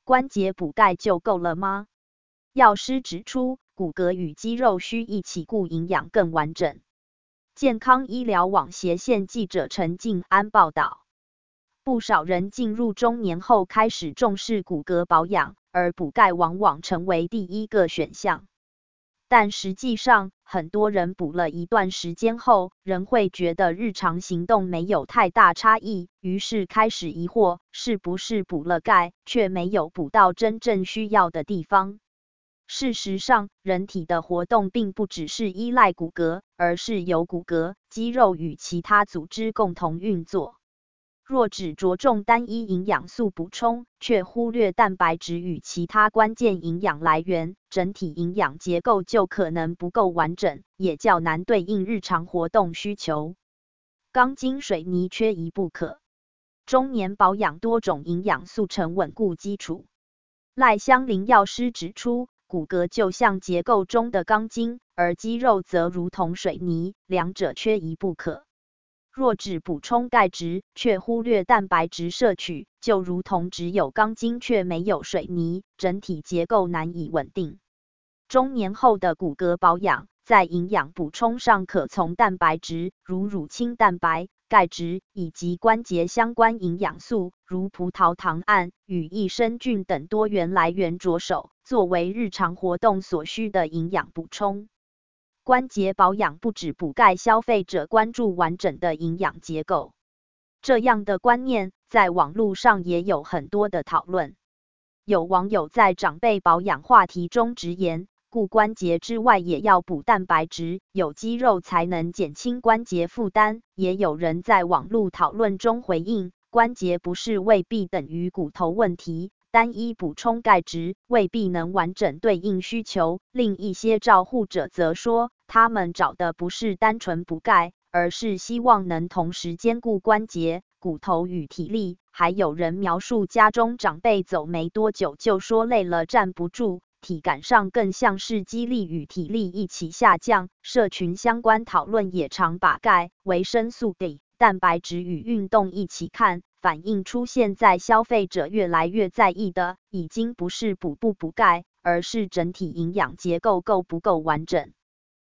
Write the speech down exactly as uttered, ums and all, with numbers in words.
关节补钙就够了吗？药师指出，骨骼与肌肉需一起顾营养更完整。健康医疗网斜线记者陈静安报道，不少人进入中年后开始重视骨骼保养，而补钙往往成为第一个选项。但实际上，很多人补了一段时间后，仍会觉得日常行动没有太大差异，于是开始疑惑，是不是补了钙，却没有补到真正需要的地方。事实上，人体的活动并不只是依赖骨骼，而是由骨骼、肌肉与其他组织共同运作。若只着重单一营养素补充，却忽略蛋白质与其他关键营养来源，整体营养结构就可能不够完整，也较难对应日常活动需求。钢筋水泥缺一不可，中年保养多种营养素成稳固基础。赖香林药师指出，骨骼就像结构中的钢筋，而肌肉则如同水泥，两者缺一不可。若只补充钙质，却忽略蛋白质摄取，就如同只有钢筋却没有水泥，整体结构难以稳定。中年后的骨骼保养，在营养补充上可从蛋白质，如乳清蛋白、钙质，以及关节相关营养素，如葡萄糖胺与益生菌等多元来源着手，作为日常活动所需的营养补充。关节保养不只补钙，消费者关注完整的营养结构。这样的观念在网络上也有很多的讨论。有网友在长辈保养话题中直言，顾关节之外也要补蛋白质，有肌肉才能减轻关节负担。也有人在网络讨论中回应，关节不适未必等于骨头问题，单一补充钙质未必能完整对应需求。另一些照护者则说，他们找的不是单纯补钙，而是希望能同时兼顾关节、骨头与体力。还有人描述家中长辈走没多久就说累了站不住，体感上更像是肌力与体力一起下降。社群相关讨论也常把钙、维生素 D、蛋白质与运动一起看，反映出现在消费者越来越在意的，已经不是补不补钙，而是整体营养结构够不够完整。